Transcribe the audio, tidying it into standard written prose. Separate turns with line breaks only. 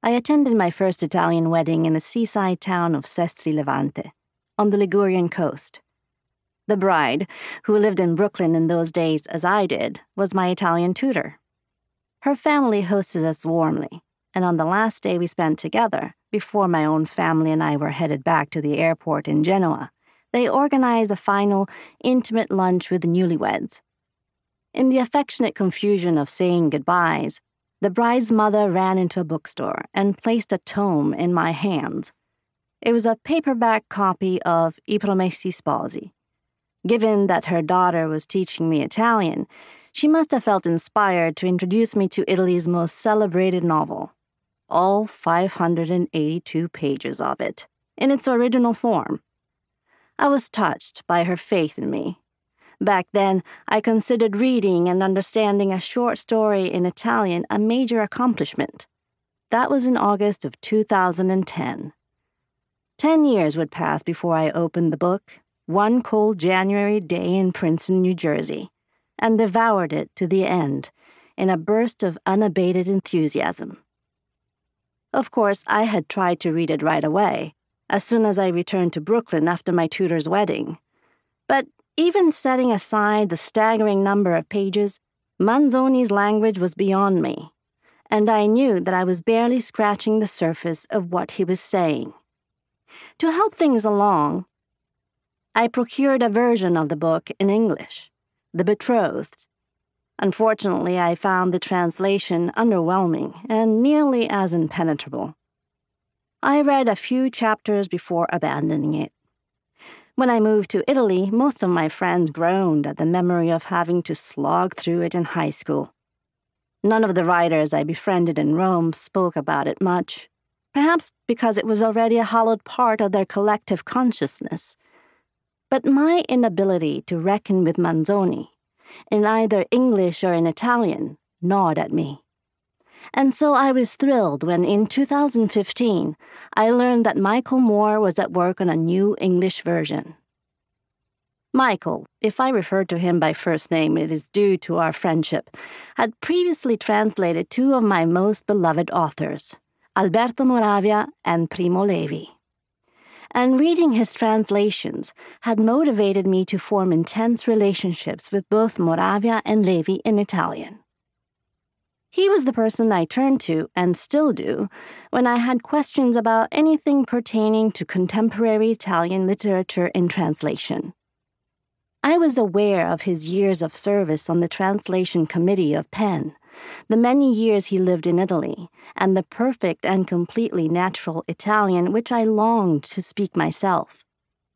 I attended my first Italian wedding in the seaside town of Sestri Levante, on the Ligurian coast. The bride, who lived in Brooklyn in those days as I did, was my Italian tutor. Her family hosted us warmly, and on the last day we spent together, before my own family and I were headed back to the airport in Genoa, they organized a final, intimate lunch with the newlyweds. In the affectionate confusion of saying goodbyes, the bride's mother ran into a bookstore and placed a tome in my hands. It was a paperback copy of I Promessi Sposi. Given that her daughter was teaching me Italian, she must have felt inspired to introduce me to Italy's most celebrated novel, all 582 pages of it, in its original form. I was touched by her faith in me. Back then, I considered reading and understanding a short story in Italian a major accomplishment. That was in August of 2010. 10 years would pass before I opened the book, one cold January day in Princeton, New Jersey, and devoured it to the end in a burst of unabated enthusiasm. Of course, I had tried to read it right away, as soon as I returned to Brooklyn after my tutor's wedding. But even setting aside the staggering number of pages, Manzoni's language was beyond me, and I knew that I was barely scratching the surface of what he was saying. To help things along, I procured a version of the book in English, The Betrothed. Unfortunately, I found the translation underwhelming and nearly as impenetrable. I read a few chapters before abandoning it. When I moved to Italy, most of my friends groaned at the memory of having to slog through it in high school. None of the writers I befriended in Rome spoke about it much, perhaps because it was already a hallowed part of their collective consciousness. But my inability to reckon with Manzoni, in either English or in Italian, gnawed at me. And so I was thrilled when, in 2015, I learned that Michael Moore was at work on a new English version. Michael, if I refer to him by first name, it is due to our friendship, had previously translated two of my most beloved authors, Alberto Moravia and Primo Levi. And reading his translations had motivated me to form intense relationships with both Moravia and Levi in Italian. He was the person I turned to, and still do, when I had questions about anything pertaining to contemporary Italian literature in translation. I was aware of his years of service on the translation committee of PEN, the many years he lived in Italy, and the perfect and completely natural Italian which I longed to speak myself.